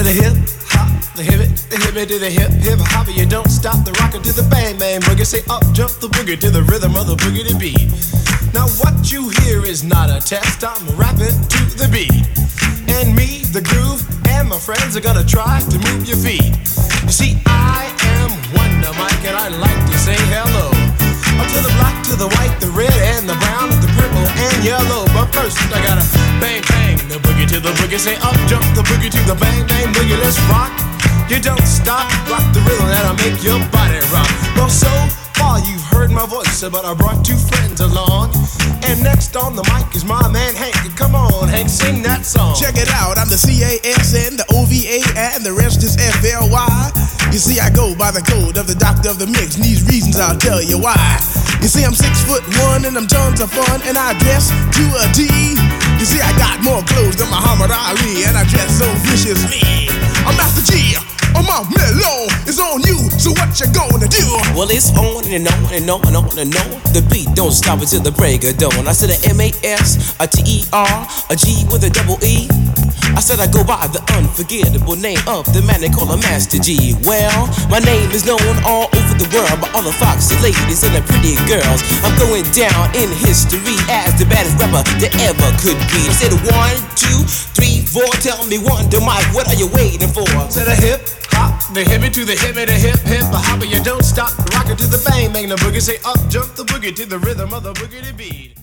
the hip hop, the hippie to the hip hip hop. You don't stop the rocker to the bang bang boogie. Say up jump the boogie to the rhythm of the boogie to beat. Now what you hear is not a test. I'm rapping to the beat, and me, the groove, and my friends are gonna try to move your feet. You see, I am Wonder Mike, and I like to say hello up to the black, to the white, the red, and the brown, the purple, and yellow. But first, I gotta bang, bang, the boogie to the boogie. Say up, jump the boogie to the bang, bang, boogie. Let's rock. You don't stop, rock the rhythm that'll make your body rock. Well, so far you've heard my voice, but I brought two friends along. And next on the mic is my man Hank. Come on, Hank, sing that song. Check it out, I'm the CASN, the OVA, and the rest is FLY. You see, I go by the code of the doctor of the mix, and these reasons I'll tell you why. You see, I'm 6'1" and I'm tons of fun, and I dress to a T. You see, I got more clothes than Muhammad Ali, and I dress so viciously. I'm Master G. My mellow is on you, so what you gonna do? Well, it's on and on and on and on and on. The beat don't stop until the break of dawn. I said a M-A-S, a T-E-R, a G with a double E. I said I go by the unforgettable name of the man they call a Master G. Well, my name is known all over the world by all the foxy ladies and the pretty girls. I'm going down in history as the baddest rapper that ever could be. I said 1, 2, 3, 4. Tell me Wonder Mike, what are you waiting for? To the hip hop, the hippie to the hippie, the hip hip hop. You don't stop, rock it to the bang bang the boogie. Say up, jump the boogie to the rhythm of the boogie to beat.